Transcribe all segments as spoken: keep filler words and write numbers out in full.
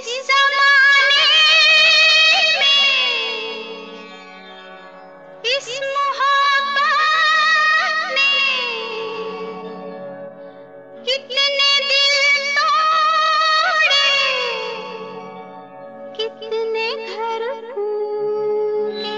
इस ज़माने में इस मोहब्बत ने कितने दिल तोड़े, कितने घर फूटे।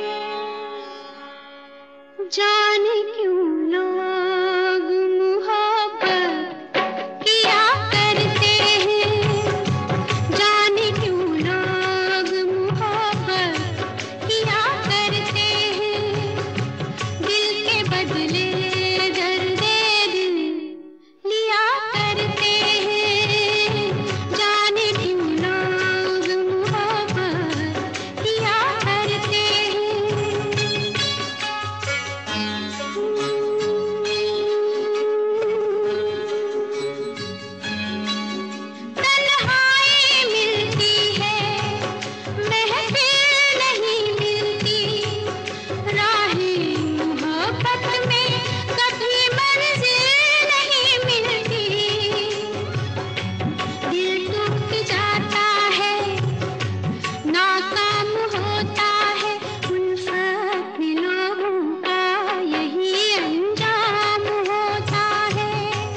जाने क्यों लोग मोहब्बत किया करते हैं, जाने क्यों लोग मोहब्बत किया करते हैं। दिल के बदले दर्दे दिल लिया करते हैं, जाने क्यों लोग मोहब्बत किया करते हैं। तन्हाई मिलती है, महफिल नहीं मिलती, राहें मोहब्बत में कभी मंजिल नहीं मिलती। दिल टूट जाता है, नाकाम होता है, उल्फत में लोगों का यही अंजाम होता है।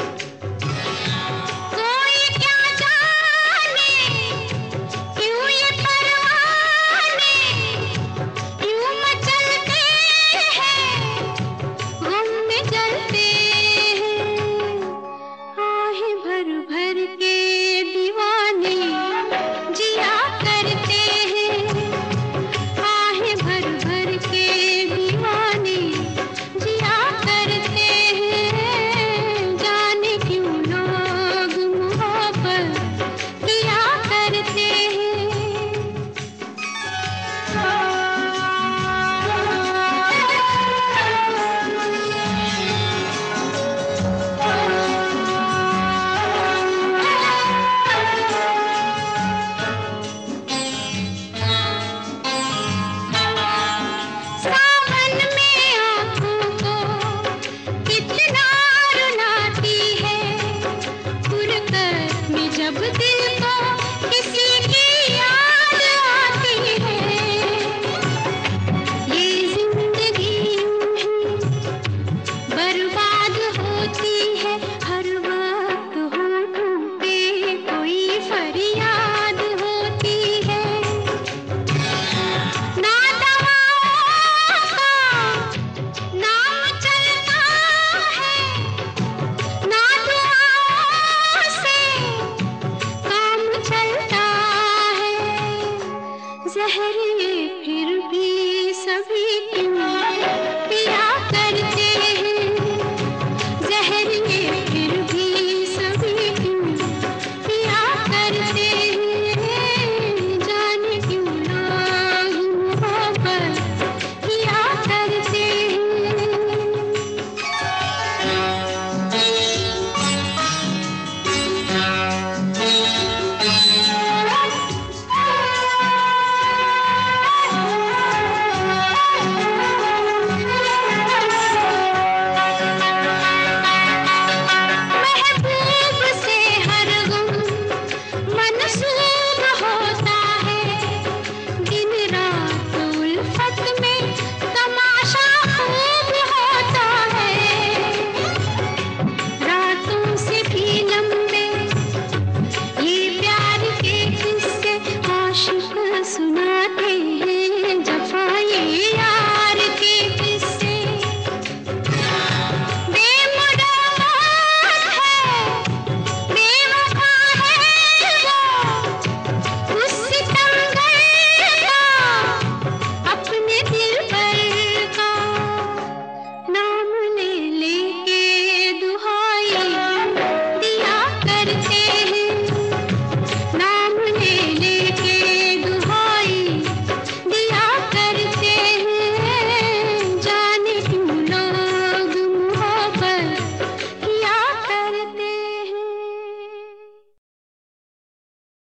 कोई क्या जाने क्यों ये परवाने क्यों मचलते हैं, गम में जलते हैं। आहें भर भर के दीवाने जिया करते हैं, आहें भर भर के दीवाने जिया करते हैं। जाने क्यों लोग मोहब्बत किया करते सावन में आँखों को कितना रुलाती है, फुरकत में जब दिल को किसी की याद आती है। ये जिंदगी यूं ही बर्बाद होती है, हर वक्त होठों पे कोई फरियाद होती है। ना दवाओं का नाम चलता है, ना दुआओं से काम चलता है। ज़हर